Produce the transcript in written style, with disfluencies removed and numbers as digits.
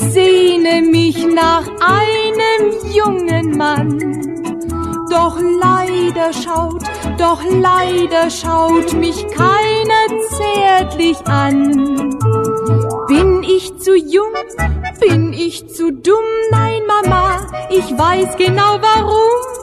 sehne mich nach einem jungen Mann. Doch leider schaut mich keiner zärtlich an. Bin ich zu jung? Bin ich zu dumm? Nein, Mama, ich weiß genau warum.